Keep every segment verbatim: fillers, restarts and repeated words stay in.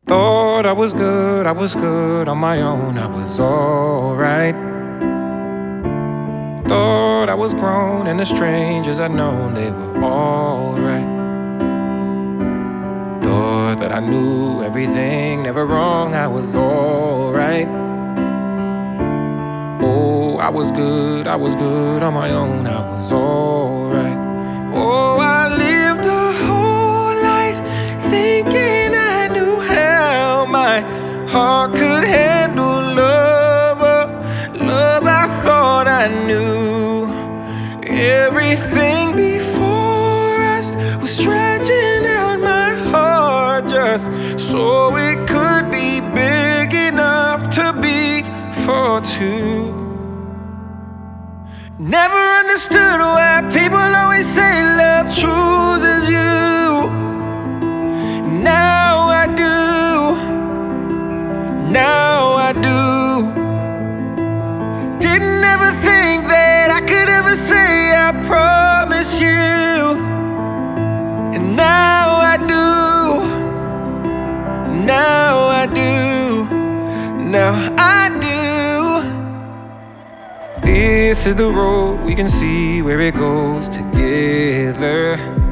Thought I was good, I was good on my own, I was alright. Thought I was grown and the strangers I'd known, they were alright. Thought that I knew everything, never wrong, I was alright. Oh, I was good, I was good on my own, I was alright. Oh, I lived a whole life thinking I knew how my heart could handle love, oh, love I thought I knew. Everything before us was stretching out my heart just so it could be big enough to beat for two. Never understood why people always say love chooses you. Now I do, now I do. Didn't ever think that I could ever say I promise you. And now I do, now I do, now I do. This is the road, we can see where it goes together.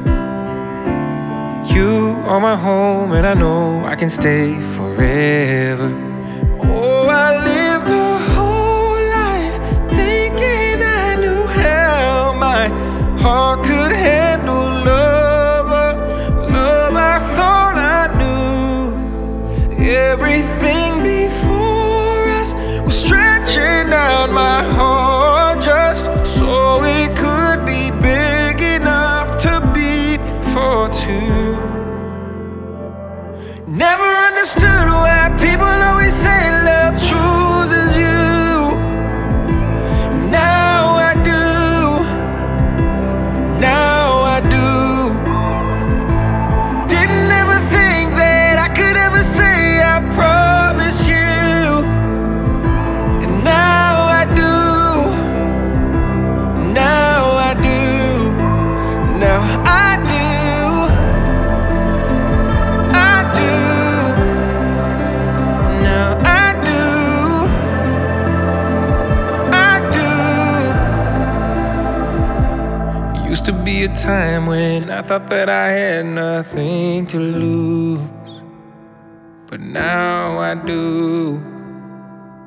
You are my home and I know I can stay forever. Oh, I lived a whole life thinking I knew how my heart could handle love, oh, love I thought I knew. Everything before us was stretching out my heart just so it could be big enough to beat for two. Never understood why people always say love chooses you. Now I do, now I do. Didn't ever think that I could ever say I promise you. And now I do, now I do, now I do. Used to be a time when I thought that I had nothing to lose, but now I do,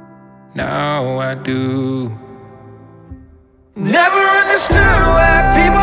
now I do. Never understood why people